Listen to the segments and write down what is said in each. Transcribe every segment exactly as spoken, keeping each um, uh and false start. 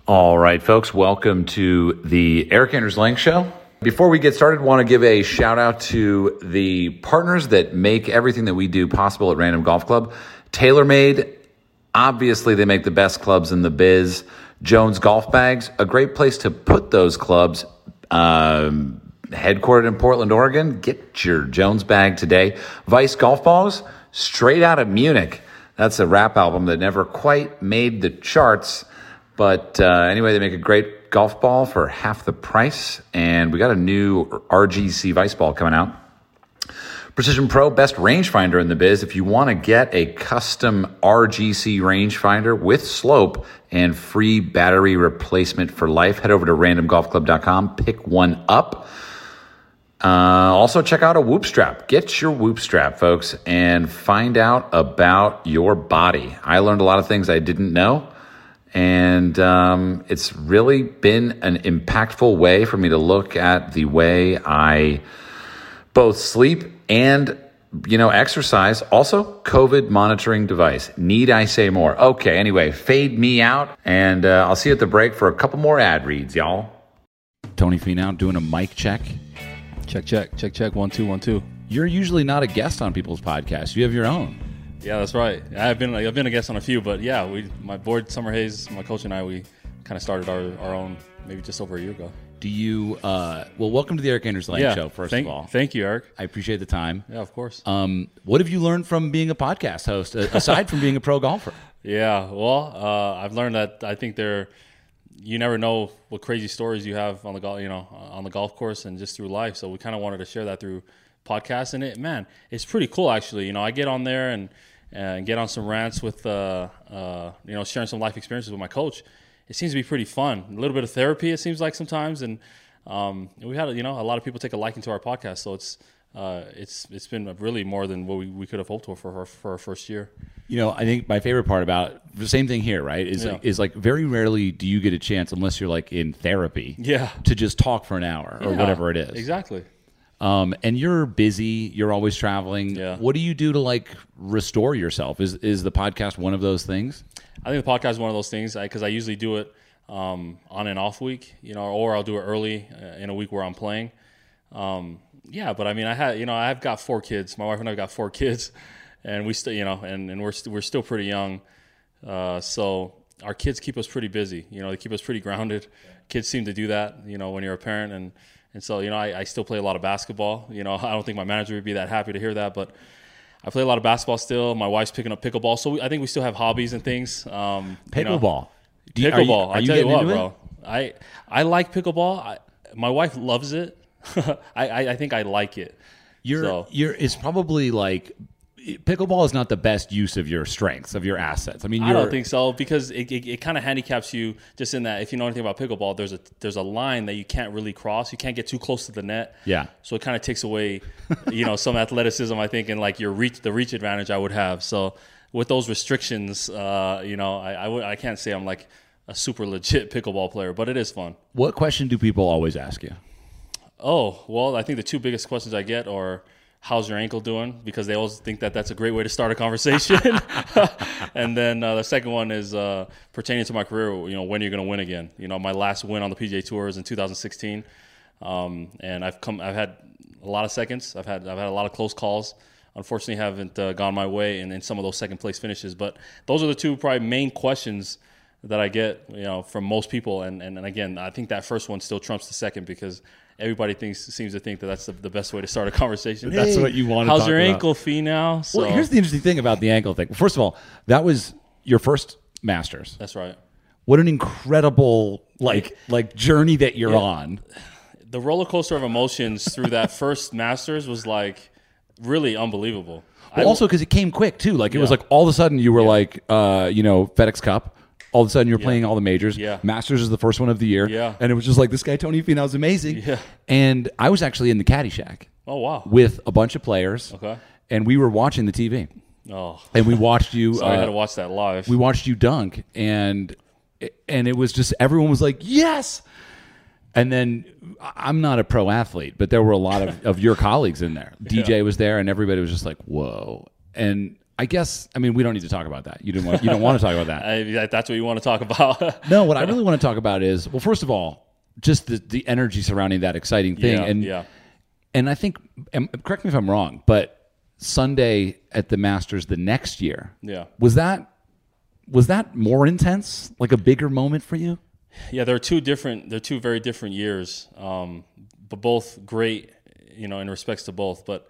All right, folks, welcome to the Eric Anders Lang Show. Before we get started, I want to give a shout out to the partners that make everything that we do possible at Random Golf Club. TaylorMade, obviously they make the best clubs in the biz. Jones Golf Bags, a great place to put those clubs. Um, headquartered in Portland, Oregon. Get your Jones bag today. Vice Golf Balls, straight out of Munich. That's a rap album that never quite made the charts. But uh, anyway, they make a great golf ball for half the price. And we got a new R G C Vice ball coming out. Precision Pro, best rangefinder in the biz. If you want to get a custom R G C rangefinder with slope and free battery replacement for life, head over to random golf club dot com. Pick one up. Uh, also, check out a Whoop Strap. Get your Whoop Strap, folks, and find out about your body. I learned a lot of things I didn't know. And um, it's really been an impactful way for me to look at the way I both sleep and, you know, exercise. Also, COVID monitoring device. Need I say more? Okay, anyway, fade me out, and uh, I'll see you at the break for a couple more ad reads, y'all. Tony Finau doing a mic check. Check, check, check, check. One, two, one, two. You're usually not a guest on people's podcasts. You have your own. Yeah, that's right. I've been I've been a guest on a few, but yeah, we my board Summer Hayes, my coach and I, we kind of started our, our own maybe just over a year ago. Do you? Uh, well, welcome to the Eric Anders Lang yeah, Show. First thank, of all, thank you, Eric. I appreciate the time. Yeah, of course. Um, what have you learned from being a podcast host aside from being a pro golfer? Yeah, well, uh, I've learned that I think there, you never know what crazy stories you have on the golf, you know, on the golf course and just through life. So we kind of wanted to share that through podcasts, and it, man, it's pretty cool actually. You know, I get on there and. and get on some rants with, uh, uh, you know, sharing some life experiences with my coach. It seems to be pretty fun. A little bit of therapy, it seems like sometimes. And um, we had, you know, a lot of people take a liking to our podcast. So it's uh, it's it's been really more than what we, we could have hoped for for our, for our first year. You know, I think my favorite part about the same thing here, right, is yeah. like, is like very rarely do you get a chance, unless you're like in therapy, yeah. to just talk for an hour or yeah, whatever it is. Exactly. Um, and you're busy. You're always traveling. Yeah. What do you do to like restore yourself? Is is the podcast one of those things? I think the podcast is one of those things because I, I usually do it um, on and off week, you know, or I'll do it early uh, in a week where I'm playing. Um, yeah, but I mean, I had, you know, I've got four kids. My wife and I got four kids, and we still, you know, and, and we're st- we're still pretty young. Uh, so our kids keep us pretty busy. You know, they keep us pretty grounded. Kids seem to do that, you know, when you're a parent and. And so, you know, I, I still play a lot of basketball. You know, I don't think my manager would be that happy to hear that, but I play a lot of basketball still. My wife's picking up pickleball. So we, I think we still have hobbies and things. Um, Pickleball. You know, pickleball. I tell you what, bro. It? I I like pickleball. I, my wife loves it. I, I, I think I like it. You're, so. you're, it's probably like, pickleball is not the best use of your strengths, of your assets. I mean, you're, I don't think so because it, it, it kind of handicaps you just in that if you know anything about pickleball, there's a there's a line that you can't really cross. You can't get too close to the net. Yeah. So it kind of takes away, you know, some athleticism, I think, and like your reach, the reach advantage I would have. So with those restrictions, uh, you know, I I, w- I can't say I'm like a super legit pickleball player, but it is fun. What question do people always ask you? Oh, well, I think the two biggest questions I get are, how's your ankle doing? Because they always think that that's a great way to start a conversation. And then uh, the second one is uh, pertaining to my career, you know, when are you going to win again? You know, my last win on the P G A Tour is in two thousand sixteen. Um, and I've come, I've had a lot of seconds. I've had, I've had a lot of close calls. Unfortunately, haven't uh, gone my way in, in some of those second place finishes. But those are the two probably main questions that I get, you know, from most people. And, and, and again, I think that first one still trumps the second because everybody thinks seems to think that that's the, the best way to start a conversation. That's hey, what you want to how's talk your about. ankle, Finau? So, well, here's the interesting thing about the ankle thing. First of all, that was your first Masters. That's right. What an incredible like like journey that you're yeah. on. The roller coaster of emotions through that first Masters was like really unbelievable. Well, I, also because it came quick too. Like it yeah. was like all of a sudden you were yeah. like, uh, you know, FedEx Cup. All of a sudden you're yeah. playing all the majors. Yeah. Masters is the first one of the year. Yeah. And it was just like, this guy Tony Finau is amazing. Yeah. And I was actually in the caddy shack. Oh wow. With a bunch of players. Okay. And we were watching the T V. Oh. And we watched you. Sorry, uh, I had to watch that live. We watched you dunk, and and it was just everyone was like, yes. And then I'm not a pro athlete, but there were a lot of, of your colleagues in there. D J yeah. was there, and everybody was just like, whoa. And I guess, I mean, we don't need to talk about that. You, didn't want, you don't want to talk about that. I, that's what you want to talk about. No, what I really want to talk about is, well, first of all, just the, the energy surrounding that exciting thing. Yeah, and yeah. and I think, and correct me if I'm wrong, but Sunday at the Masters the next year, Yeah. was that was that more intense, like a bigger moment for you? Yeah, they're two different. They're two very different years, um, but both great, you know, in respects to both. But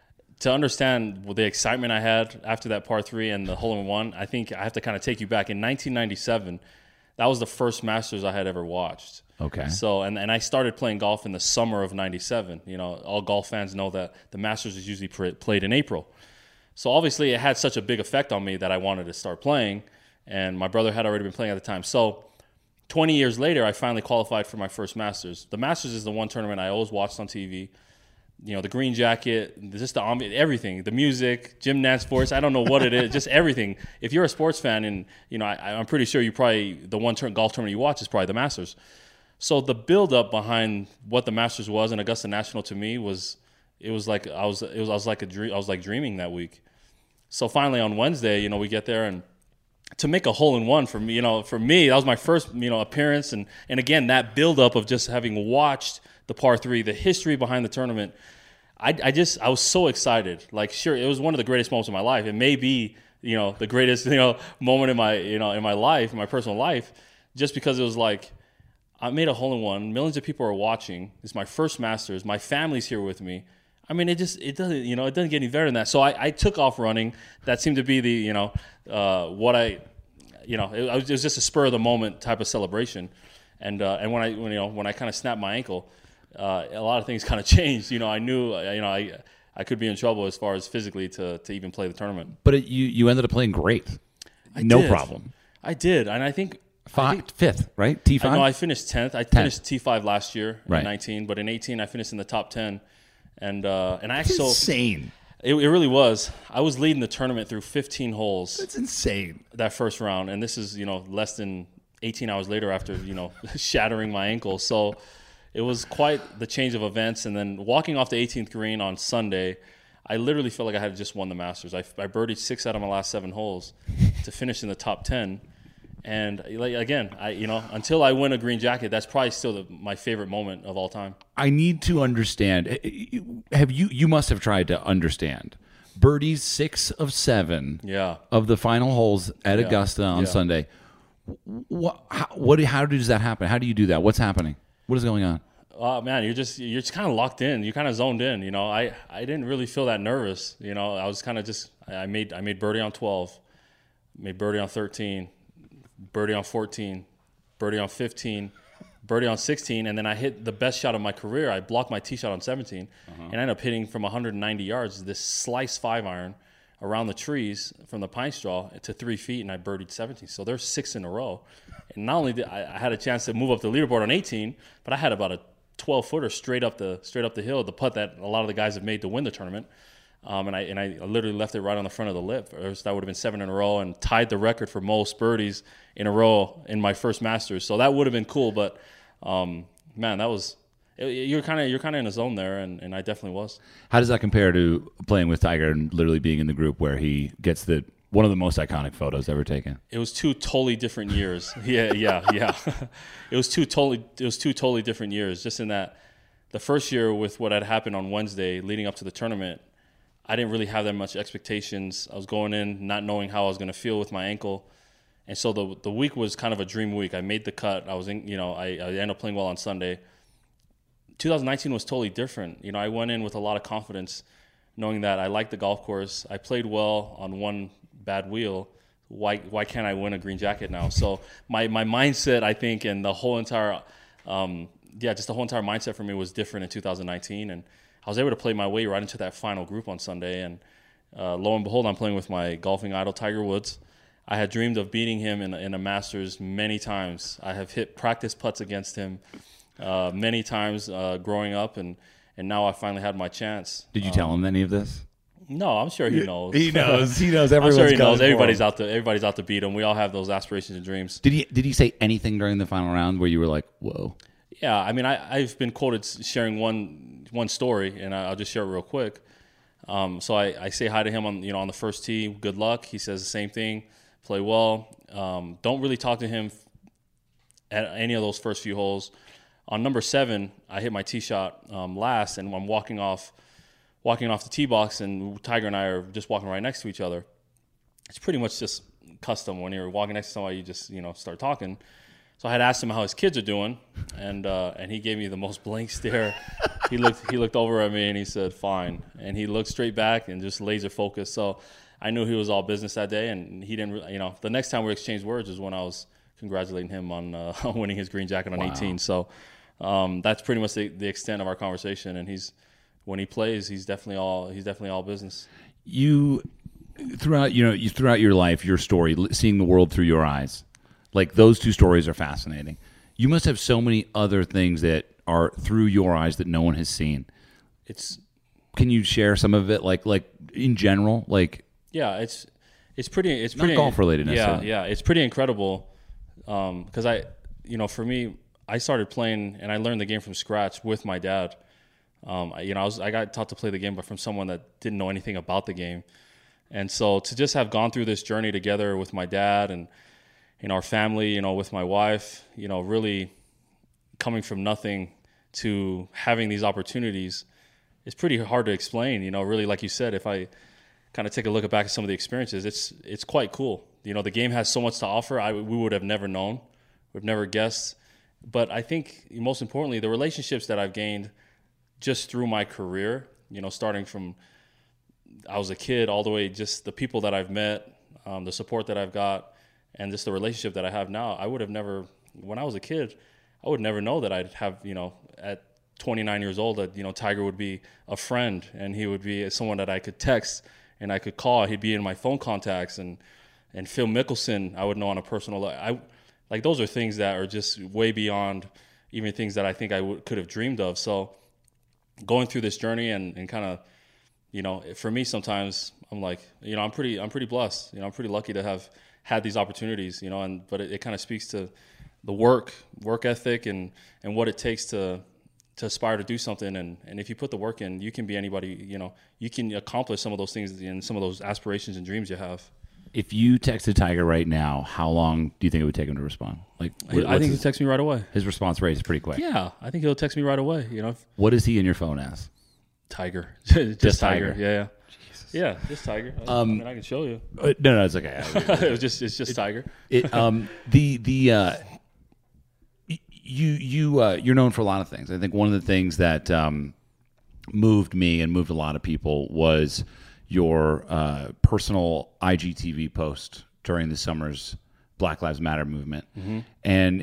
to understand the excitement I had after that par three and the hole in one, I think I have to kind of take you back. In nineteen ninety-seven, that was the first Masters I had ever watched. Okay. So, and, and I started playing golf in the summer of ninety-seven. You know, all golf fans know that the Masters is usually pr- played in April. So obviously it had such a big effect on me that I wanted to start playing, and my brother had already been playing at the time. So twenty years later, I finally qualified for my first Masters. The Masters is the one tournament I always watched on T V. You know, the green jacket, just the ambi- everything, the music, Jim Nantz voice. I don't know what it is, just everything. If you're a sports fan, and you know, I, I'm pretty sure you probably the one turn, golf tournament you watch is probably the Masters. So the build-up behind what the Masters was and Augusta National to me was, it was like I was, it was I was like a dream. I was like dreaming that week. So finally on Wednesday, you know, we get there, and to make a hole in one for me, you know, for me that was my first, you know, appearance, and and again that build-up of just having watched the par three, the history behind the tournament. I, I just, I was so excited. Like, sure, it was one of the greatest moments of my life. It may be, you know, the greatest, you know, moment in my, you know, in my life, in my personal life, just because it was like, I made a hole in one. Millions of people are watching. It's my first Masters. My family's here with me. I mean, it just, it doesn't, you know, it doesn't get any better than that. So I, I took off running. That seemed to be the, you know, uh, what I, you know, it, it was just a spur of the moment type of celebration. And, uh, and when I, when, you know, when I kind of snapped my ankle, Uh, a lot of things kind of changed. You know, I knew, you know, I I could be in trouble as far as physically to to even play the tournament. But it, you you ended up playing great, I no did. problem. I did, and I think Five, I think, fifth, right? T five. No, I finished tenth. I finished T five last year, Right. in nineteen. But in eighteen, I finished in the top ten, and uh, and I That's actually insane. It, it really was. I was leading the tournament through fifteen holes. That's insane. That first round, and this is, you know, less than eighteen hours later after, you know, shattering my ankle. So it was quite the change of events. And then walking off the eighteenth green on Sunday, I literally felt like I had just won the Masters. I, I birdied six out of my last seven holes to finish in the top ten. And like, again, I you know, until I win a green jacket, that's probably still the, my favorite moment of all time. I need to understand. Have you? You must have tried to understand. Birdies six of seven. Yeah. Of the final holes at Yeah. Augusta on Yeah. Sunday. What? How, what? How does that happen? How do you do that? What's happening? What is going on? Oh man, you're just you're just kind of locked in. You're kind of zoned in. You know, I, I didn't really feel that nervous. You know, I was kind of just I made I made birdie on twelve, made birdie on thirteen, birdie on fourteen, birdie on fifteen, birdie on sixteen, and then I hit the best shot of my career. I blocked my tee shot on seventeen, uh-huh. and I ended up hitting from one hundred ninety yards this slice five iron around the trees from the pine straw to three feet, and I birdied seventeen. So there's six in a row. And not only did I, I had a chance to move up the leaderboard on eighteen, but I had about a twelve footer straight up the straight up the hill, the putt that a lot of the guys have made to win the tournament. Um, and I and I literally left it right on the front of the lip. Or else that would have been seven in a row and tied the record for most birdies in a row in my first Masters. So that would have been cool. But um, man, that was you're kind of you're kind of in a zone there, and, and I definitely was. How does that compare to playing with Tiger and literally being in the group where he gets the one of the most iconic photos ever taken? It was two totally different years. Yeah, yeah, yeah. It was two totally it was two totally different years. Just in that, the first year with what had happened on Wednesday leading up to the tournament, I didn't really have that much expectations. I was going in not knowing how I was going to feel with my ankle, and so the the week was kind of a dream week. I made the cut. I was in, you know, I, I ended up playing well on Sunday. twenty nineteen was totally different. You know, I went in with a lot of confidence, knowing that I liked the golf course. I played well on one bad wheel. Why why can't I win a green jacket now? So my my mindset, I think, and the whole entire, um, yeah, just the whole entire mindset for me was different in two thousand nineteen, and I was able to play my way right into that final group on Sunday. And uh, lo and behold, I'm playing with my golfing idol, Tiger Woods. I had dreamed of beating him in, in a Masters many times. I have hit practice putts against him uh, many times uh, growing up, and and now I finally had my chance. Did you um, tell him any of this? No, I'm sure he knows. He knows. He knows. Everyone's I'm sure he knows. Everybody's him. out to everybody's out to beat him. We all have those aspirations and dreams. Did he Did he say anything during the final round where you were like, "Whoa"? Yeah, I mean, I, I've been quoted sharing one one story, and I'll just share it real quick. Um, so I, I say hi to him on you know on the first tee. Good luck. He says the same thing. Play well. Um, don't really talk to him at any of those first few holes. On number seven, I hit my tee shot um, last, and I'm walking off, walking off the tee box, and Tiger and I are just walking right next to each other. It's pretty much just custom when you're walking next to somebody, you just you know start talking. So I had asked him how his kids are doing, and uh, and he gave me the most blank stare. he looked he looked over at me and he said, "Fine," and he looked straight back and just laser focused. So I knew he was all business that day, and he didn't. You know, the next time we exchanged words was when I was congratulating him on uh, winning his green jacket on wow. eighteen. So um, that's pretty much the, the extent of our conversation. And he's when he plays, he's definitely all he's definitely all business. You throughout you know you throughout your life, your story, seeing the world through your eyes. Like, those two stories are fascinating. You must have so many other things that are through your eyes that no one has seen. It's. Can you share some of it, like like in general, like? Yeah, it's it's pretty. It's not pretty golf related. Yeah, yeah, it's pretty incredible. Because um, I, you know, for me, I started playing and I learned the game from scratch with my dad. Um, I, you know, I was I got taught to play the game, but from someone that didn't know anything about the game, and so to just have gone through this journey together with my dad and. In our family, you know, with my wife, you know, really coming from nothing to having these opportunities is pretty hard to explain. You know, really, like you said, if I kind of take a look back at some of the experiences, it's it's quite cool. You know, the game has so much to offer. I we would have never known, we've never guessed. But I think most importantly, the relationships that I've gained just through my career. You know, starting from I was a kid all the way, just the people that I've met, um, the support that I've got. And just the relationship that I have now, I would have never, when I was a kid, I would never know that I'd have, you know, at twenty-nine years old, that, you know, Tiger would be a friend and he would be someone that I could text and I could call. He'd be in my phone contacts. And, and Phil Mickelson, I would know on a personal level. I, like, those are things that are just way beyond even things that I think I would, could have dreamed of. So going through this journey and, and kind of, you know, for me sometimes I'm like, you know, I'm pretty, I'm pretty blessed. You know, I'm pretty lucky to have had these opportunities, you know, and but it, it kind of speaks to the work, work ethic, and and what it takes to to aspire to do something. And and if you put the work in, you can be anybody. You know, you can accomplish some of those things and some of those aspirations and dreams you have. If you texted Tiger right now, how long do you think it would take him to respond? Like, what, I think he'll text me right away. His response rate is pretty quick. Yeah, I think he'll text me right away. You know, what is he in your phone as? Tiger, just, just Tiger. Tiger. Yeah, yeah. Yeah, just Tiger. I, um, I mean, I can show you. Uh, no, no, it's okay. it was just, it's just it, Tiger. It, um, the the uh, you you uh, you're known for a lot of things. I think one of the things that um, moved me and moved a lot of people was your uh, personal I G T V post during the summer's Black Lives Matter movement, mm-hmm. and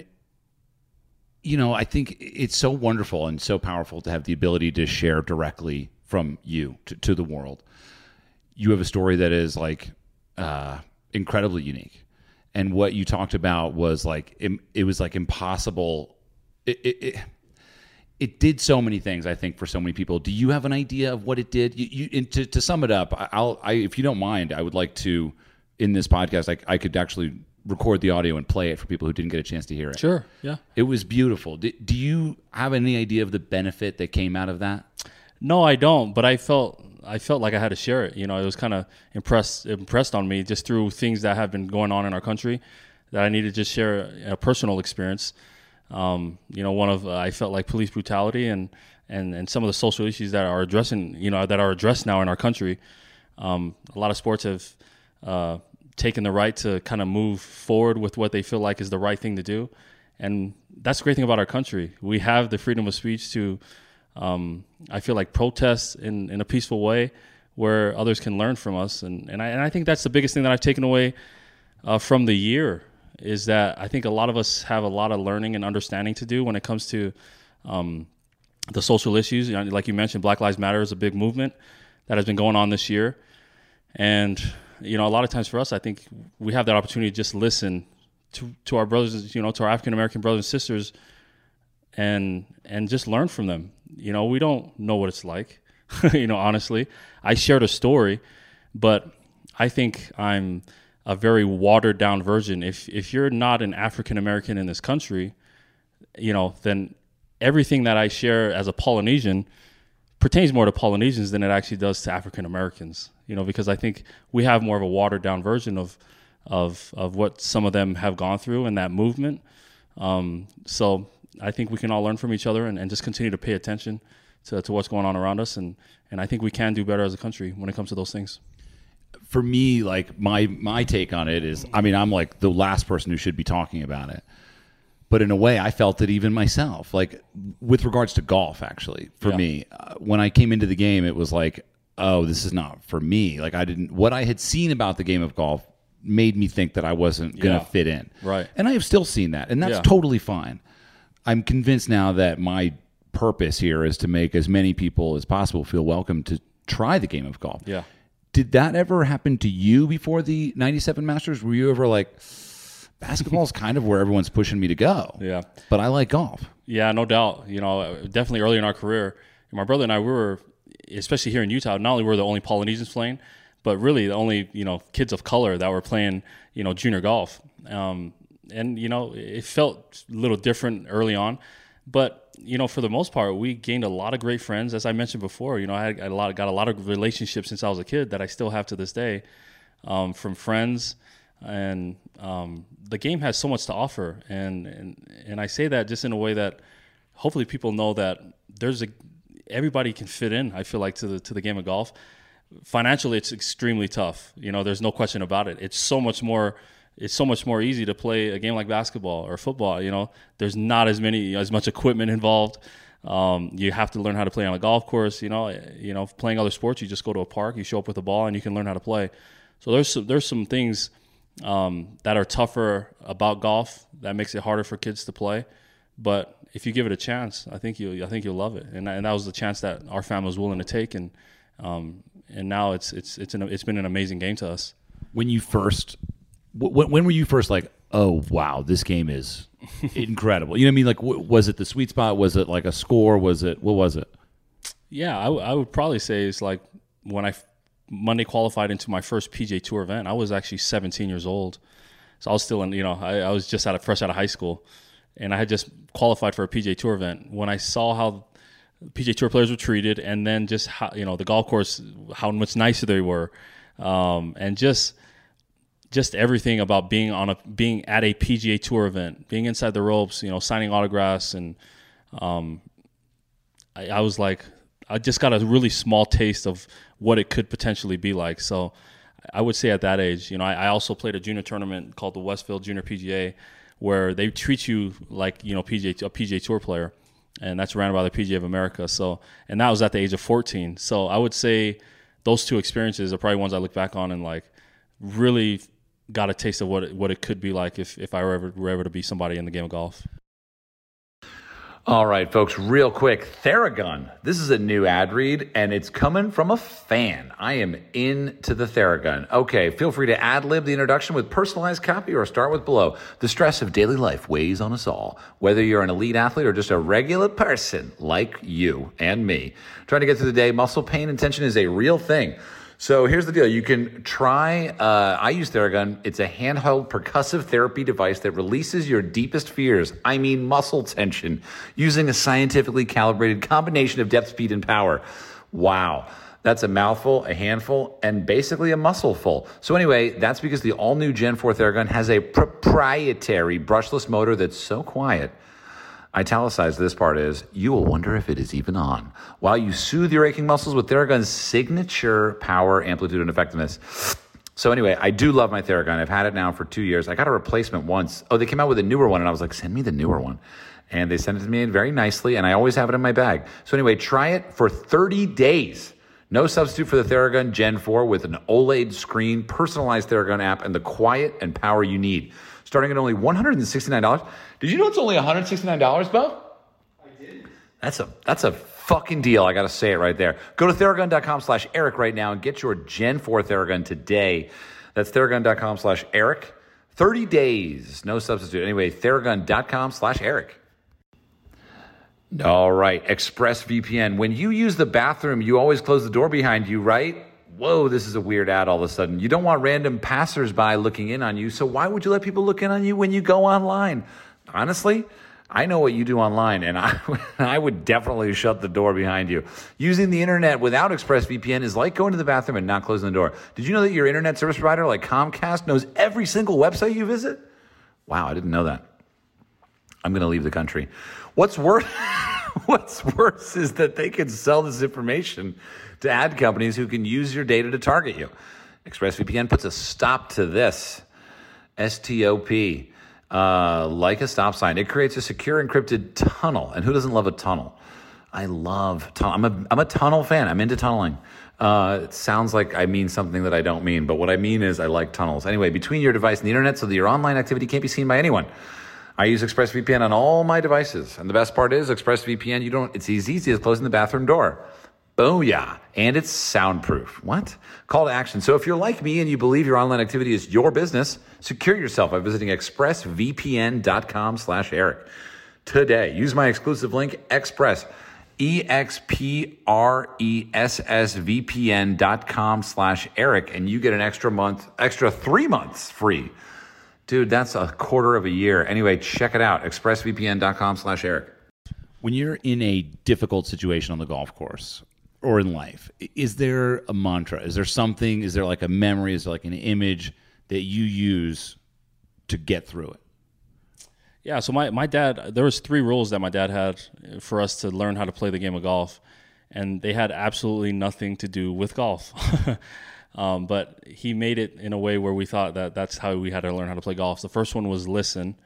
you know, I think it's so wonderful and so powerful to have the ability to share directly from you to, to the world. You have a story that is like uh, incredibly unique, and what you talked about was like it, it was like impossible. It, it, it it did so many things. I think for so many people. Do you have an idea of what it did? You, you and to to sum it up, I'll I if you don't mind, I would like to in this podcast. I I could actually record the audio and play it for people who didn't get a chance to hear it. Sure. Yeah. It was beautiful. Do, do you have any idea of the benefit that came out of that? No, I don't. But I felt. I felt like I had to share it. You know, it was kind of impressed impressed on me just through things that have been going on in our country that I needed to just share a personal experience. Um, you know, one of uh, I felt like police brutality and, and, and some of the social issues that are addressing, you know, that are addressed now in our country. Um, a lot of sports have uh, taken the right to kind of move forward with what they feel like is the right thing to do, and that's the great thing about our country. We have the freedom of speech to. Um, I feel like protest in, in a peaceful way where others can learn from us. And, and, I, and I think that's the biggest thing that I've taken away uh, from the year is that I think a lot of us have a lot of learning and understanding to do when it comes to um, the social issues. You know, like you mentioned, Black Lives Matter is a big movement that has been going on this year. And, you know, a lot of times for us, I think we have that opportunity to just listen to, to our brothers, you know, to our African-American brothers and sisters and and just learn from them. You know, we don't know what it's like, you know, honestly. I shared a story, but I think I'm a very watered down version. If if you're not an African American in this country, you know, then everything that I share as a Polynesian pertains more to Polynesians than it actually does to African Americans. You know, because I think we have more of a watered down version of of of what some of them have gone through in that movement. Um, so I think we can all learn from each other and, and just continue to pay attention to, to what's going on around us. And, and I think we can do better as a country when it comes to those things. For me, like my my take on it is, I mean, I'm like the last person who should be talking about it. But in a way, I felt it even myself. Like with regards to golf, actually, for Yeah. me, uh, when I came into the game, it was like, oh, this is not for me. Like I didn't, what I had seen about the game of golf made me think that I wasn't going to Yeah. fit in. Right. And I have still seen that. And that's Yeah. totally fine. I'm convinced now that my purpose here is to make as many people as possible feel welcome to try the game of golf. Yeah. Did that ever happen to you before the ninety-seven Masters? Were you ever like, basketball is kind of where everyone's pushing me to go. Yeah. But I like golf. Yeah, no doubt. You know, definitely early in our career, my brother and I, we were, especially here in Utah, not only were the only Polynesians playing, but really the only, you know, kids of color that were playing, you know, junior golf. Um, and, you know, it felt a little different early on. But, you know, for the most part, we gained a lot of great friends. As I mentioned before, you know, I had a lot, got a lot of relationships since I was a kid that I still have to this day, um, from friends. And um, the game has so much to offer. And, and, and I say that just in a way that hopefully people know that there's a, everybody can fit in, I feel like, to the, to the game of golf. Financially, it's extremely tough. You know, there's no question about it. It's so much more, it's so much more easy to play a game like basketball or football. You know, there's not as many, as much equipment involved. Um, you have to learn how to play on a golf course. You know, you know, playing other sports, you just go to a park, you show up with a ball, and you can learn how to play. So there's some, there's some things um, that are tougher about golf that makes it harder for kids to play. But if you give it a chance, I think you, I think you'll love it. And and that was the chance that our family was willing to take. And um, and now it's it's it's an, it's been an amazing game to us. When you first, when, when were you first like, oh, wow, this game is incredible? You know what I mean? Like, w- was it the sweet spot? Was it like a score? Was it, what was it? Yeah, I, w- I would probably say it's like when I f- Monday qualified into my first P G A Tour event, I was actually seventeen years old. So I was still in, you know, I, I was just out of, fresh out of high school. And I had just qualified for a P G A Tour event. When I saw how P G A Tour players were treated, and then just how, you know, the golf course, how much nicer they were, um, and just just everything about being on a being at a P G A Tour event, being inside the ropes, you know, signing autographs, and um, I, I was like, I just got a really small taste of what it could potentially be like. So I would say at that age, you know, I, I also played a junior tournament called the Westfield Junior P G A, where they treat you like, you know, P G A, a P G A Tour player, and that's ran by the P G A of America. So, and that was at the age of fourteen. So I would say those two experiences are probably ones I look back on and like really got a taste of what it, what it could be like if, if I were ever, were ever to be somebody in the game of golf. All right, folks, real quick, Theragun. This is a new ad read, and it's coming from a fan. I am into the Theragun. Okay, feel free to ad-lib the introduction with personalized copy or start with below. The stress of daily life weighs on us all, whether you're an elite athlete or just a regular person like you and me. Trying to get through the day, muscle pain and tension is a real thing. So here's the deal. You can try, uh, I use Theragun. It's a handheld percussive therapy device that releases your deepest fears. I mean muscle tension, using a scientifically calibrated combination of depth, speed, and power. Wow. That's a mouthful, a handful, and basically a muscleful. So anyway, that's because the all-new Gen four Theragun has a proprietary brushless motor that's so quiet. Italicized this part is, you will wonder if it is even on, while you soothe your aching muscles with Theragun's signature power, amplitude, and effectiveness. So anyway, I do love my Theragun. I've had it now for two years. I got a replacement once. Oh, they came out with a newer one, and I was like, send me the newer one. And they sent it to me very nicely, and I always have it in my bag. So anyway, try it for thirty days. No substitute for the Theragun Gen four with an OLED screen, personalized Theragun app, and the quiet and power you need. Starting at only one hundred sixty-nine dollars. Did you know it's only one hundred sixty-nine dollars, Bo? I did. That's a that's a fucking deal. I got to say it right there. Go to Theragun.com slash Eric right now and get your Gen four Theragun today. That's Theragun.com slash Eric. thirty days. No substitute. Anyway, Theragun.com slash Eric. All right. ExpressVPN. When you use the bathroom, you always close the door behind you, right? Whoa, this is a weird ad all of a sudden. You don't want random passersby looking in on you, so why would you let people look in on you when you go online? Honestly, I know what you do online, and I, I would definitely shut the door behind you. Using the internet without ExpressVPN is like going to the bathroom and not closing the door. Did you know that your internet service provider like Comcast knows every single website you visit? Wow, I didn't know that. I'm going to leave the country. What's worse, what's worse is that they can sell this information to ad companies who can use your data to target you. ExpressVPN puts a stop to this. S T O P. Uh, like a stop sign. It creates a secure encrypted tunnel. And who doesn't love a tunnel? I love tunnel. I'm a, I'm a tunnel fan. I'm into tunneling. Uh, it sounds like I mean something that I don't mean, but what I mean is I like tunnels. Anyway, between your device and the internet so that your online activity can't be seen by anyone. I use ExpressVPN on all my devices. And the best part is ExpressVPN, you don't, it's as easy as closing the bathroom door. Booyah. And it's soundproof. What? Call to action. So if you're like me and you believe your online activity is your business, secure yourself by visiting expressvpn.com slash Eric today. Use my exclusive link, Express, E X P R E S S V P N dot com slash Eric, and you get an extra month, extra three months free. Dude, that's a quarter of a year. Anyway, check it out, expressvpn.com slash Eric. When you're in a difficult situation on the golf course or in life, is there a mantra? Is there something, is there like a memory, is there like an image that you use to get through it? Yeah, so my, my dad, there was three rules that my dad had for us to learn how to play the game of golf, and they had absolutely nothing to do with golf. um, but he made it in a way where we thought that that's how we had to learn how to play golf. The first one was listen.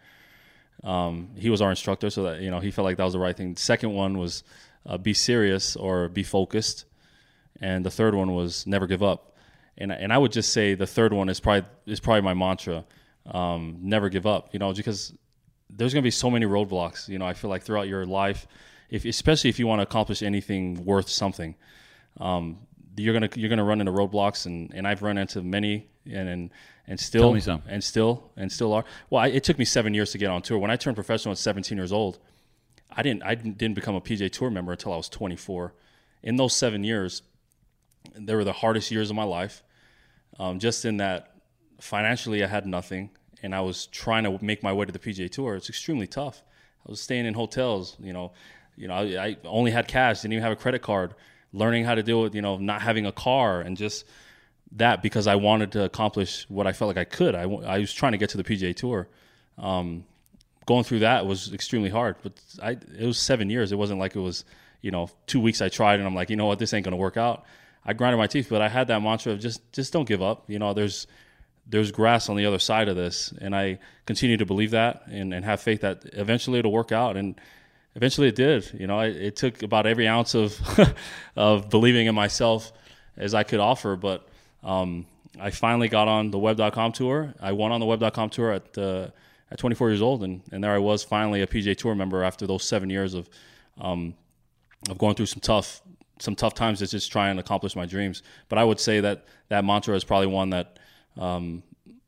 Um, he was our instructor, so that, you know, he felt like that was the right thing. The second one was uh, be serious or be focused. And the third one was never give up. And and I would just say the third one is probably is probably my mantra, um, never give up, you know, because there's going to be so many roadblocks, you know, I feel like throughout your life, if especially if you want to accomplish anything worth something, um, you're going to you're going to run into roadblocks, and, and I've run into many and and, and still Tell me some. and still and still are. Well, I, it took me seven years to get on tour. When I turned professional at seventeen years old, I didn't I didn't become a P G A Tour member until I was twenty-four. In those seven years, they were the hardest years of my life. Um, just in that financially I had nothing, and I was trying to make my way to the P G A Tour. It's extremely tough. I was staying in hotels, you know, you know, I, I only had cash, didn't even have a credit card, learning how to deal with, you know, not having a car, and just that because I wanted to accomplish what I felt like I could. I, I was trying to get to the P G A Tour. Um, going through that was extremely hard, but I, it was seven years. It wasn't like it was, you know, two weeks I tried and I'm like, you know what, this ain't going to work out. I grinded my teeth, but I had that mantra of just, just don't give up. You know, there's, there's grass on the other side of this. And I continue to believe that and, and have faith that eventually it'll work out. And eventually it did. You know, it, it took about every ounce of, of believing in myself as I could offer. But um, I finally got on the web dot com tour. I won on the web dot com tour at, uh, at twenty-four years old. And, and there I was, finally a P G A Tour member after those seven years of, um, of going through some tough, some tough times to just try and accomplish my dreams. But I would say that that mantra is probably one that um,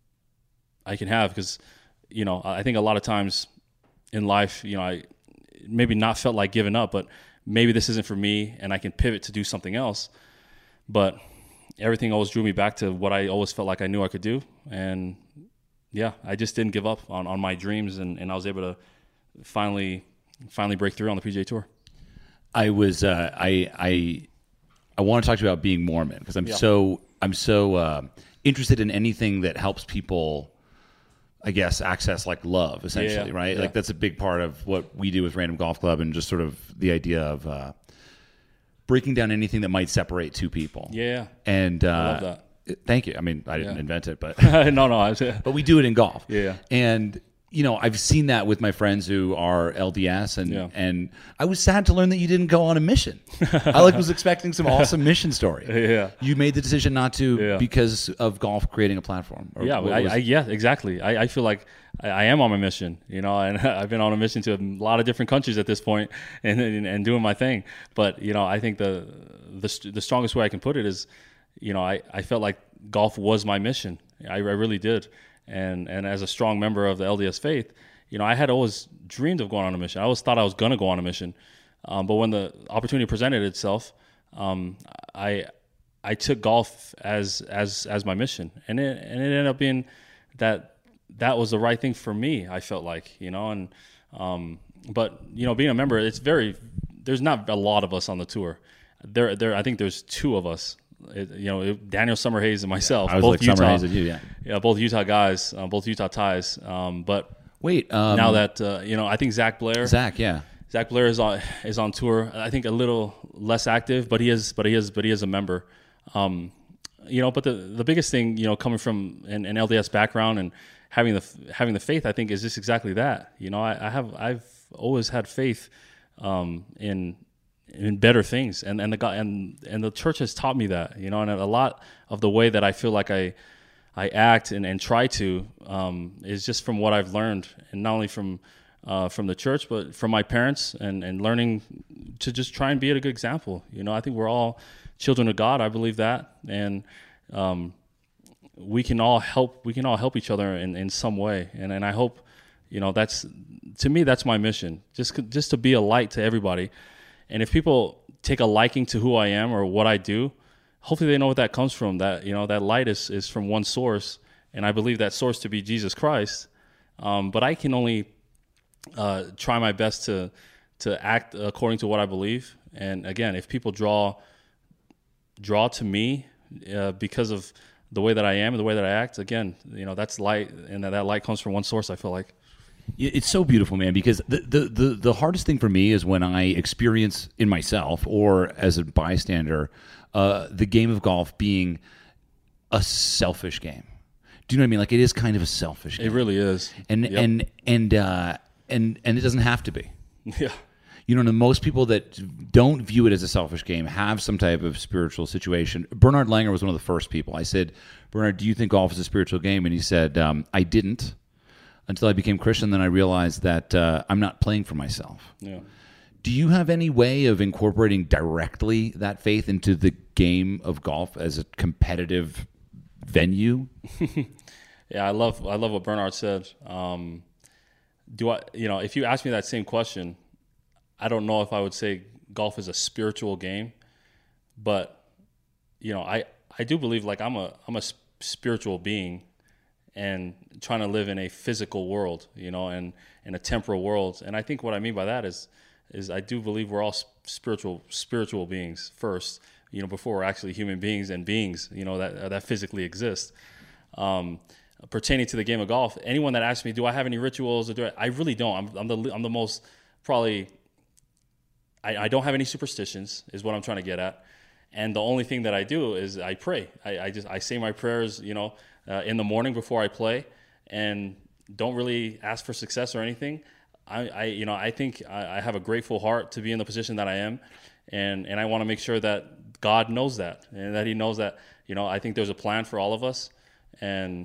I can have, because, you know, I think a lot of times in life, you know, I maybe not felt like giving up, but maybe this isn't for me and I can pivot to do something else. But everything always drew me back to what I always felt like I knew I could do. And yeah, I just didn't give up on, on my dreams, and, and I was able to finally, finally break through on the P G A Tour. I was uh, I I I want to talk to you about being Mormon, because I'm Yeah. so I'm so uh, interested in anything that helps people, I guess, access like love, essentially, Yeah, right? yeah. Like that's a big part of what we do with Random Golf Club, and just sort of the idea of uh, breaking down anything that might separate two people. Yeah. And uh, I love that. Thank you. I mean, I didn't Yeah. invent it, but no, no. I was, but we do it in golf. Yeah. And you know, I've seen that with my friends who are L D S, and Yeah. and I was sad to learn that you didn't go on a mission. I like was expecting some awesome mission story. Yeah. You made the decision not to Yeah. because of golf creating a platform. Or Yeah, what I, was- I, yeah, exactly. I, I feel like I, I am on my mission, you know, and I've been on a mission to a lot of different countries at this point, and and, and doing my thing. But you know, I think the the the strongest way I can put it is, you know, I, I felt like golf was my mission. I, I really did, and and as a strong member of the L D S faith, you know, I had always dreamed of going on a mission. I always thought I was going to go on a mission. Um, but when the opportunity presented itself, um, I I took golf as as as my mission. And it and it ended up being that that was the right thing for me, I felt like, you know, and Um, but you know, being a member, it's very. There's not a lot of us on the tour. There, there. I think there's two of us. It, you know, it, Daniel Summerhays and myself. I was both like Utah, Summerhays and you, yeah. Yeah, both Utah guys, uh, both Utah ties. Um, but Wait, um, now that uh, you know, I think Zach Blair. Zach, yeah. Zach Blair is on is on tour. I think a little less active, but he is, but he is, but he is a member. Um, you know, but the the biggest thing, you know, coming from an, an L D S background and having the having the faith, I think, is just exactly that. You know, I, I have I've always had faith um, in in better things, and and the God and and the church has taught me that. You know, and a lot of the way that I feel like I I act and, and try to um, is just from what I've learned, and not only from uh, from the church, but from my parents, and, and learning to just try and be a good example. You know, I think we're all children of God. I believe that, and um, we can all help. We can all help each other in, in some way, and and I hope, you know, that's to me that's my mission. Just just to be a light to everybody, and if people take a liking to who I am or what I do, hopefully they know what that comes from. That, you know, that light is is from one source, and I believe that source to be Jesus Christ. Um, but I can only uh, try my best to to act according to what I believe. And again, if people draw draw to me uh, because of the way that I am and the way that I act, again, you know, that's light, and that, that light comes from one source, I feel like. It's so beautiful, man, because the, the, the, the hardest thing for me is when I experience in myself or as a bystander uh, the game of golf being a selfish game. Do you know what I mean? Like, it is kind of a selfish game. It really is. And Yep. and and uh, and and it doesn't have to be. Yeah. You know, the most people that don't view it as a selfish game have some type of spiritual situation. Bernard Langer was one of the first people. I said, Bernard, do you think golf is a spiritual game? And he said, um, I didn't until I became Christian. Then I realized that uh, I'm not playing for myself. Yeah. Do you have any way of incorporating directly that faith into the game of golf as a competitive venue? Yeah, I love I love what Bernard said. Um, do I, you know, if you ask me that same question, I don't know if I would say golf is a spiritual game, but you know, I, I do believe like I'm a I'm a spiritual being, and trying to live in a physical world, you know, and in a temporal world. And I think what I mean by that is is I do believe we're all spiritual spiritual beings first, you know, before we're actually human beings and beings, you know, that that physically exist. Um, pertaining to the game of golf, anyone that asks me, do I have any rituals or do I, I really don't. I'm, I'm the I'm the most probably. I, I don't have any superstitions, is what I'm trying to get at, and the only thing that I do is I pray. I, I just I say my prayers, you know, uh, in the morning before I play, and don't really ask for success or anything. I, I you know I think I, I have a grateful heart to be in the position that I am, and and I want to make sure that God knows that, and that He knows that, you know, I think there's a plan for all of us, and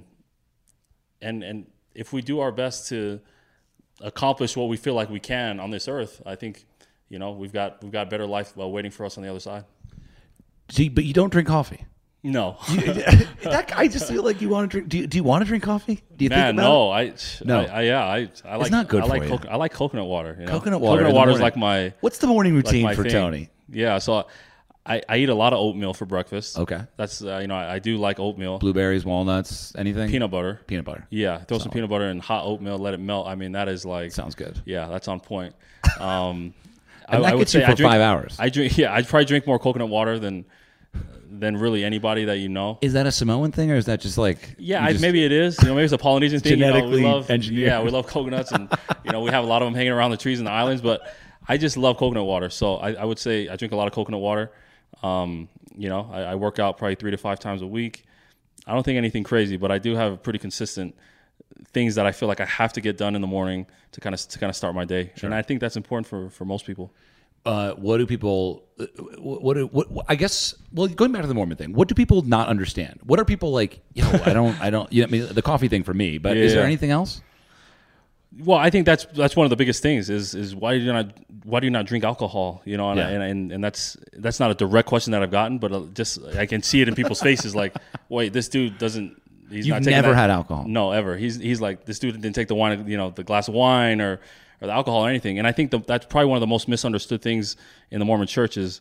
and and if we do our best to accomplish what we feel like we can on this earth, I think, you know, we've got we've got better life well waiting for us on the other side. See, but you don't drink coffee. No, that, I just feel like you want to drink. Do you, do you want to drink coffee? Do you man, think about no, it? I, No. I, I yeah, I, I like. not good I like for you. coco- I like coconut water. You know? Coconut water. Coconut in the water is morning. like my. What's the morning like routine my for thing. Tony? Yeah, so I, I eat a lot of oatmeal for breakfast. Okay. That's uh, you know I, I do like oatmeal. Blueberries, walnuts, anything? Peanut butter. Peanut butter. Yeah, throw some peanut butter in hot oatmeal, let it melt. I mean, that is like Sounds good. Yeah, that's on point. Um, And I, that I would gets you say for I drink, five hours. I drink. Yeah, I probably drink more coconut water than than really anybody that you know. Is that a Samoan thing, or is that just like Yeah, you I, just- maybe it is. You know, maybe it's a Polynesian thing. Genetically you know, we love, engineered. Yeah, we love coconuts, and you know, we have a lot of them hanging around the trees in the islands. But I just love coconut water, so I, I would say I drink a lot of coconut water. Um, you know, I, I work out probably three to five times a week. I don't think anything crazy, but I do have pretty consistent things that I feel like I have to get done in the morning to kind of to kind of start my day, and I think that's important for for most people. Uh, what do people? uh, What, do, what? What? I guess. Well, going back to the Mormon thing, what do people not understand? What are people like? You know, I don't. I don't. You know, I mean, the coffee thing for me. But is there Yeah. anything else? Well, I think that's that's one of the biggest things is is why do you not why do you not drink alcohol? You know, and Yeah. and, and and that's that's not a direct question that I've gotten, but uh, just I can see it in people's faces. Like, wait, this dude doesn't. He's You've not taking never that- had alcohol? No, ever. He's he's like, this dude didn't take the wine, you know, the glass of wine or or the alcohol or anything. And I think the, that's probably one of the most misunderstood things in the Mormon Church is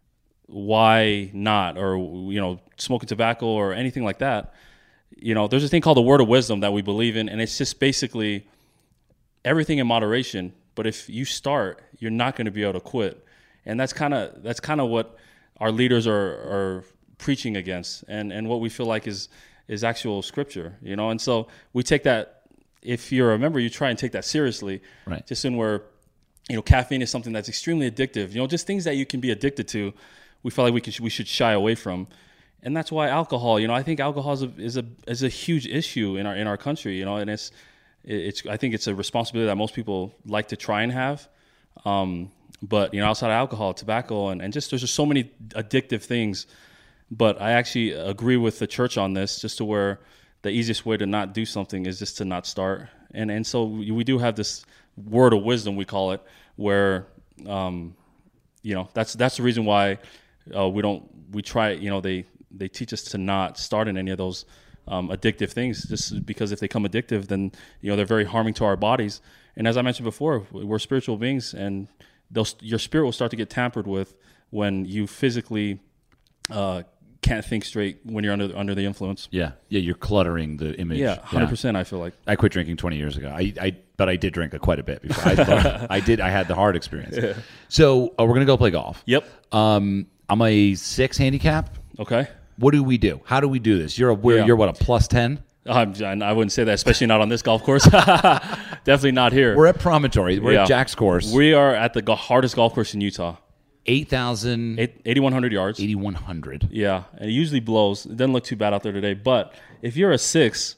why not, or you know, smoking tobacco or anything like that. You know, there's a thing called the word of wisdom that we believe in, and it's just basically everything in moderation. But if you start, you're not going to be able to quit. And that's kind of that's kind of what our leaders are are preaching against, and and what we feel like is is actual scripture, you know. And so we take that. If you're a member, you try and take that seriously. Right. Just in where, you know, caffeine is something that's extremely addictive. You know, just things that you can be addicted to. We feel like we can we should shy away from. And that's why alcohol, you know, I think alcohol is a, is a is a huge issue in our in our country, you know, and it's it's I think it's a responsibility that most people like to try and have. Um, but you know, outside of alcohol, tobacco, and, and just there's just so many addictive things. But I actually agree with the church on this, just to where the easiest way to not do something is just to not start. And and so we, we do have this word of wisdom, we call it, where um, you know, that's that's the reason why uh, we don't we try, you know, they they teach us to not start in any of those um, addictive things, just because if they become addictive, then, you know, they're very harming to our bodies. And as I mentioned before, we're spiritual beings, and they'll, your spirit will start to get tampered with when you physically uh, can't think straight when you're under under the influence. Yeah, yeah, you're cluttering the image. Yeah, one hundred percent. I feel like I quit drinking twenty years ago. I, I but I did drink quite a bit before. I, I did. I had the hard experience. Yeah. So uh, we're gonna go play golf. Yep. Um, I'm a six handicap. Okay. What do we do? How do we do this? You're a we're, Yeah. you're what, a plus ten? Um, I wouldn't say that, especially not on this golf course. Definitely not here. We're at Promontory. We're Yeah. at Jack's course. We are at the go- hardest golf course in Utah. eight thousand, Eight- eighty-one hundred yards. eighty-one hundred. Yeah, and it usually blows. It doesn't look too bad out there today. But if you're a six,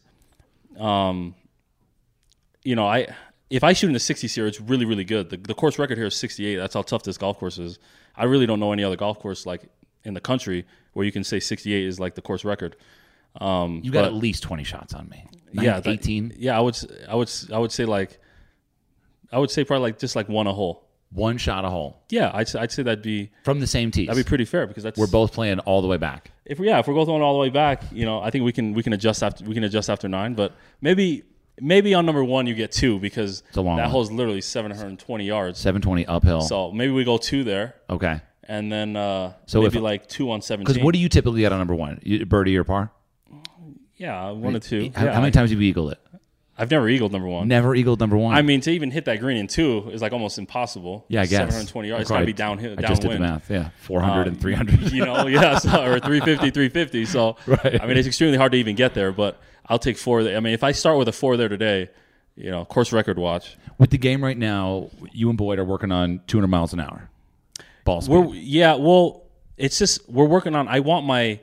um, you know, I if I shoot in the sixties here, it's really, really good. The, the course record here is sixty-eight. That's how tough this golf course is. I really don't know any other golf course like in the country where you can say sixty-eight is like the course record. Um, You got but- at least twenty shots on me. yeah, Nine, that- eighteen. Yeah, I would, s- I would, s- I would say like, I would say probably like just like one a hole. One shot a hole Yeah, I'd, s- I'd say that'd be from the same tees. that'd be pretty fair because that's We're both playing all the way back. if we, yeah if we're both going all the way back, you know, I think we can we can adjust after we can adjust after nine, but maybe maybe on number one you get two because a long that one. hole's literally seven hundred twenty yards. seven twenty uphill. So maybe we go two there, Okay. and then uh, So maybe if- like two on Because seventeen. what do you typically get on number one? You, birdie or par? Yeah, one or two. How, yeah, how many times have you eagled it? I've never eagled number one. Never eagled number one. I mean, to even hit that green in two is like almost impossible. yeah, I guess. seven hundred twenty yards. It's got to be downhill, I just did the downwind. math. Yeah, four hundred and three hundred. You know, yeah, so, or three fifty, three fifty. So, Right. I mean, it's extremely hard to even get there, but I'll take four there. I mean, if I start with a four there today, you know, course record watch. With the game right now, you and Boyd are working on two hundred miles an hour. Ball speed. We're yeah, well, it's just we're working on. I want my,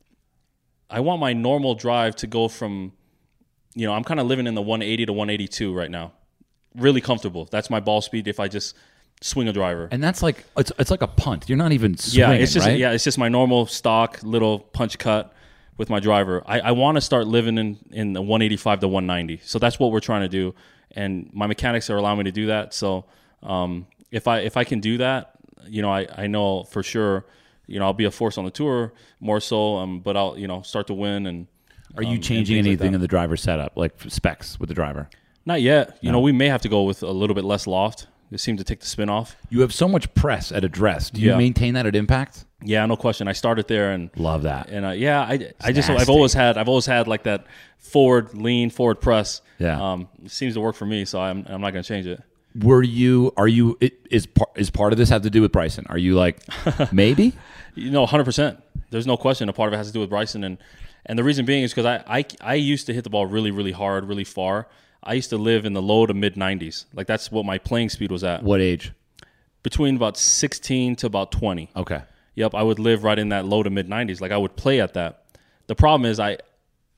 I want my normal drive to go from, you know, I'm kind of living in the one eighty to one eighty-two right now, really comfortable. That's my ball speed if I just swing a driver. and that's like it's it's like a punt. You're not even swinging, Yeah, it's just right? yeah, it's just my normal stock little punch cut with my driver. I, I want to start living in in the one eighty-five to one ninety. So that's what we're trying to do, and my mechanics are allowing me to do that. So um, if I if I can do that, you know, I, I know for sure, you know, I'll be a force on the tour more so. Um, but I'll you know start to win. And Are you um, and changing things like anything that. in the driver setup, like specs with the driver? Not yet. You know, we may have to go with a little bit less loft. It seemed to take the spin off. You have so much press at address. Do you Yeah. maintain that at impact? Yeah, no question. I started there and. Love that. And uh, yeah, I, I just I've nasty. always had I've always had like that forward lean forward press. Yeah. um, it seems to work for me, so I'm I'm not gonna change it. Were you? Are you? It, is part is part of this have to do with Bryson? Are you like maybe? You know, one hundred percent. There's no question. A part of it has to do with Bryson, and and the reason being is because I, I I used to hit the ball really really hard, really far. I used to live in the low to mid nineties. Like that's what my playing speed was at. What age? Between about sixteen to about twenty. Okay. Yep, I would live right in that low to mid nineties. Like I would play at that. The problem is I,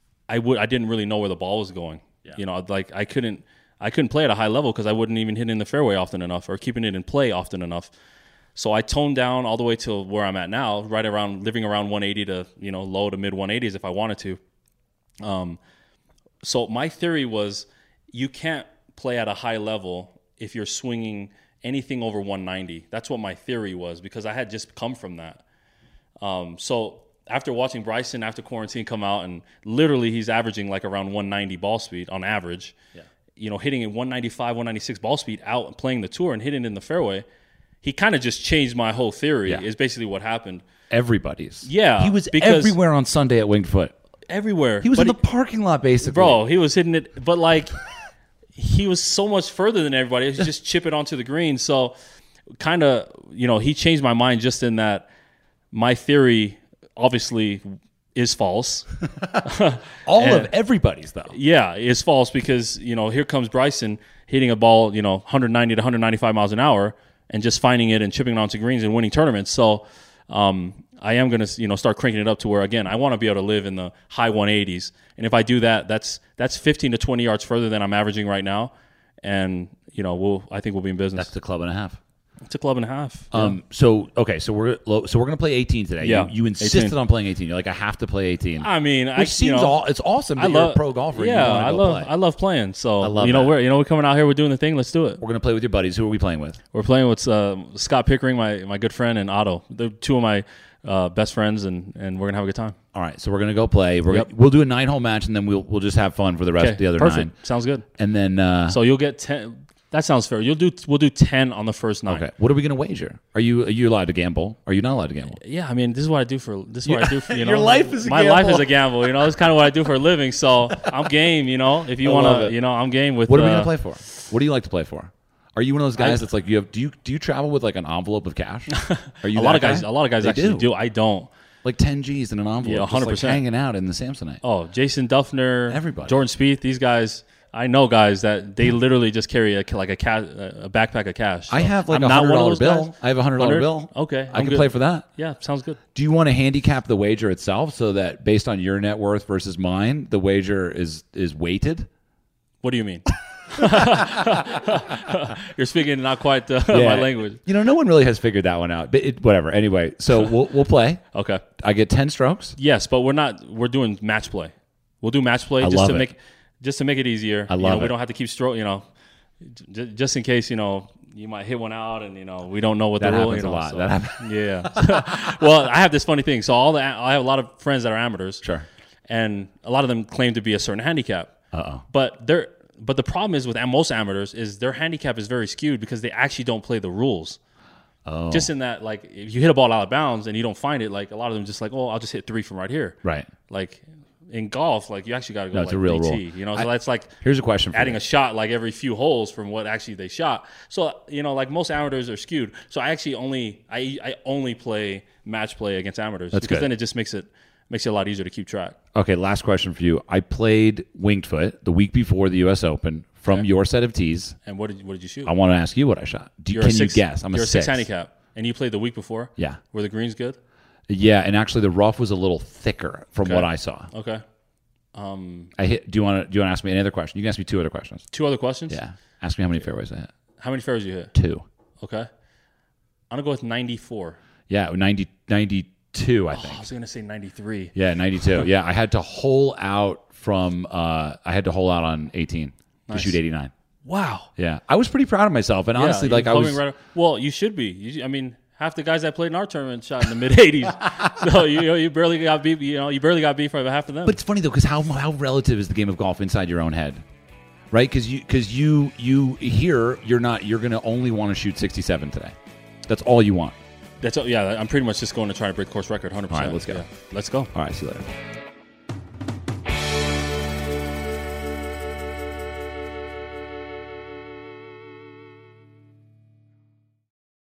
I would I didn't really know where the ball was going. Yeah. You know, like I couldn't I couldn't play at a high level because I wouldn't even hit in the fairway often enough or keeping it in play often enough. So I toned down all the way to where I'm at now, right around living around one eighty to you know low to mid one eighties if I wanted to. Um, so my theory was you can't play at a high level if you're swinging anything over one ninety. That's what my theory was because I had just come from that. Um, so after watching Bryson after quarantine come out and literally he's averaging like around one ninety ball speed on average, Yeah. you know, hitting at one ninety-five, one ninety-six ball speed out and playing the tour and hitting in the fairway, he kind of just changed my whole theory Yeah. is basically what happened. Everybody's. Yeah, He was because- everywhere on Sunday at Winged Foot. Everywhere. He was But in the parking lot basically. Bro, he was hitting it, but like, he was so much further than everybody. He was just chipping onto the green. So kind of, you know, he changed my mind just in that my theory obviously is false. All And- of everybody's, though. Yeah, it's false because, you know, here comes Bryson hitting a ball, you know, one ninety to one ninety-five miles an hour and just finding it and chipping it onto greens and winning tournaments. So um, I am going to, you know, start cranking it up to where, again, I want to be able to live in the high one eighties. And if I do that, that's that's fifteen to twenty yards further than I'm averaging right now. And, you know, we'll I think we'll be in business. That's the club and a half. It's a club and a half. Um. So okay. So we're so we're gonna play eighteen today. Yeah, You, you insisted eighteen. on playing eighteen. You're like, I have to play eighteen. I mean, I Which seems you know, all. It's awesome that I you're love a pro golfer. Yeah, and you wanna I go love play. I love playing. So I love you know that. we're you know we're coming out here. We're doing the thing. Let's do it. We're gonna play with your buddies. Who are we playing with? We're playing with uh, Scott Pickering, my my good friend, and Otto. They're two of my uh, best friends, and, and we're gonna have a good time. All right. So we're gonna go play. We're Yep. gonna, we'll do a nine hole match, and then we'll we'll just have fun for the rest Okay, of the other perfect. nine. Sounds good. And then uh, So you'll get ten. That sounds fair. You'll do. We'll do ten on the first nine. okay. What are we gonna wager? Are you are you allowed to gamble? Are you not allowed to gamble? Yeah, I mean, this is what I do for. This is what I do for. You know, Your life is a my life gamble. is a gamble. You know, it's kind of what I do for a living. So I'm game. You know, if you I love want it. to, you know, I'm game with. What are we uh, gonna play for? What do you like to play for? Are you one of those guys I- that's like you have? Do you do you travel with like an envelope of cash? Are you a lot that of guys. guy? A lot of guys They actually do. do. I don't. Like ten G's in an envelope. Yeah, just, like, one hundred percent. hanging out in the Samsonite. Oh, Jason Duffner, Everybody. Jordan Spieth. These guys. I know guys that they literally just carry a, like a, ca- a backpack of cash. I So have like I'm a not hundred one of dollar those bill. guys. I have a hundred dollar one hundred? bill. Okay, I I'm can good. play for that. Yeah, sounds good. Do you want to handicap the wager itself so that based on your net worth versus mine, the wager is is weighted? What do you mean? You're speaking not quite uh, my language. You know, no one really has figured that one out. But it, whatever. Anyway, so we'll we'll play. Okay. I get ten strokes. Yes, but we're not. We're doing match play. We'll do match play I just love to it. make just to make it easier. I You love know, we it. don't have to keep stroke. You know, j- just in case you know you might hit one out, and you know we don't know what That the rule. happens You a know, lot. so- That happens. Yeah. Well, I have this funny thing. So all the I have a lot of friends that are amateurs. Sure. And a lot of them claim to be a certain handicap. Uh oh. But they're but the problem is with most amateurs is their handicap is very skewed because they actually don't play the rules. Oh. Just in that, like, if you hit a ball out of bounds and you don't find it, like a lot of them just like, oh, I'll just hit three from right here. Right. Like in golf, like you actually got to go No, like it's a real B T, rule. you know. So I- that's like Here's a question for adding you. a shot like every few holes from what actually they shot. So you know, like most amateurs are skewed. So I actually only I I only play match play against amateurs That's because good. then it just makes it makes it a lot easier to keep track. Okay, last question for you. I played Winged Foot the week before the U S Open from Okay. your set of tees. And what did what did you shoot? I want to ask you what I shot. Do, You're can a six, you guess? I'm you're a a six six. handicap, and you played the week before. Yeah. Were the greens good? Yeah, and actually the rough was a little thicker from Okay. what I saw. Okay. Um, I hit. Do you want to? Do you want to ask me any other question? You can ask me two other questions. two other questions. Yeah. Ask me how many fairways I hit. How many fairways you hit? Two. Okay. I'm gonna go with ninety-four. Yeah, ninety, ninety-two, I think. I was gonna say ninety-three. Yeah, ninety-two. Yeah, I had to hole out from. Uh, I had to hole out on eighteen Nice. to shoot eighty-nine. Wow. Yeah, I was pretty proud of myself, and honestly, Yeah, like I you're was. coming right- well, you should be. You, I mean, half the guys that played in our tournament shot in the mid eighties. So you know, you barely got beat. You know, you barely got beat for half of them. But it's funny though, because how how relative is the game of golf inside your own head, right? Because you because you you here you're not you're gonna only want to shoot sixty-seven today. That's all you want. That's all, yeah. I'm pretty much just going to try to break course record. one hundred percent. All right, let's go. Yeah. Let's go. All right, see you later.